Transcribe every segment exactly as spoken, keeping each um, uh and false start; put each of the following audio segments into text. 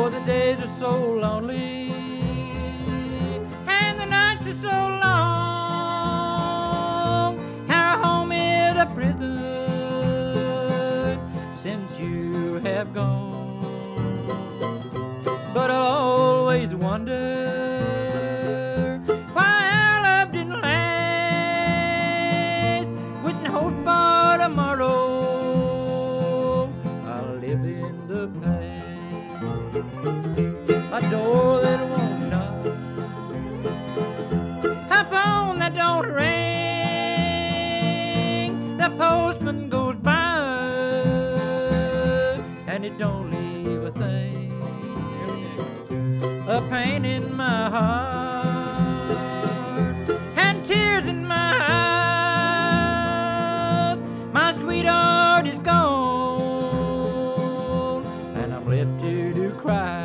Oh, the days are so lonely, and the nights are so long. Our home is a prison since you have gone. But I always wonder why our love didn't last. With no hope for tomorrow, I live in the past. A door that won't knock, a phone that don't ring. The postman goes by and it don't leave a thing. A pain in my heart and tears in my eyes. My sweetheart is gone and I'm left here to cry.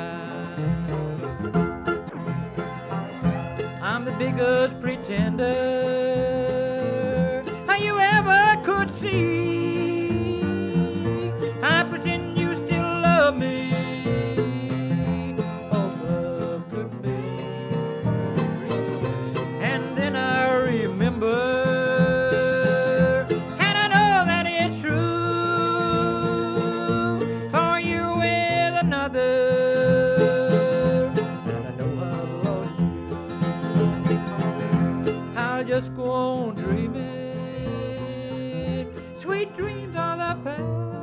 I'm the biggest pretender you ever could see. I pretend you still love me, all love could be. And then I remember, and I know that it's true, for you're with another, and I know I've lost you. I'll just go on dreaming, sweet dreams of the past.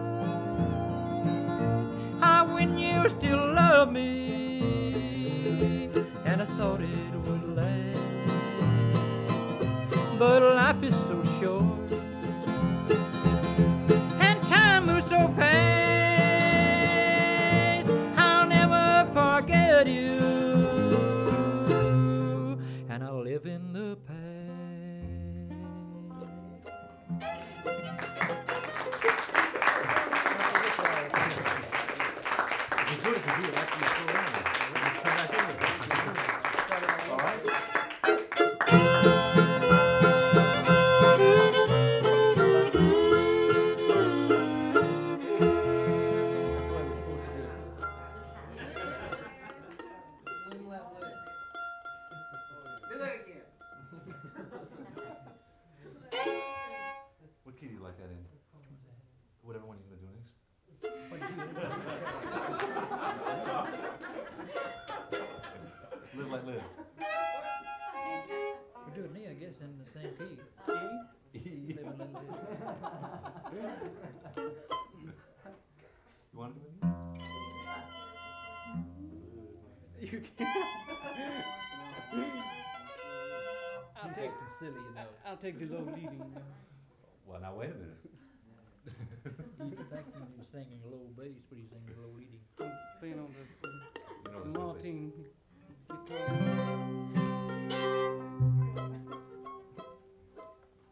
How when you still love me, and I thought it would last. But life is so short, and time moves so fast. I'll never forget you, and I'll live in the past. All right. Do that again. What key do you like that in? Whatever one you're gonna do next. Live like live. We're doing me, I guess, in the same key. E. Living in the- You want to do it? You can't. I'll take Acting silly, you know. I'll take the low leading. Well, now wait a minute. You expecting you're singing a low bass, but he's singing a low leading. I'm playing on the You know the it's no Martin guitar.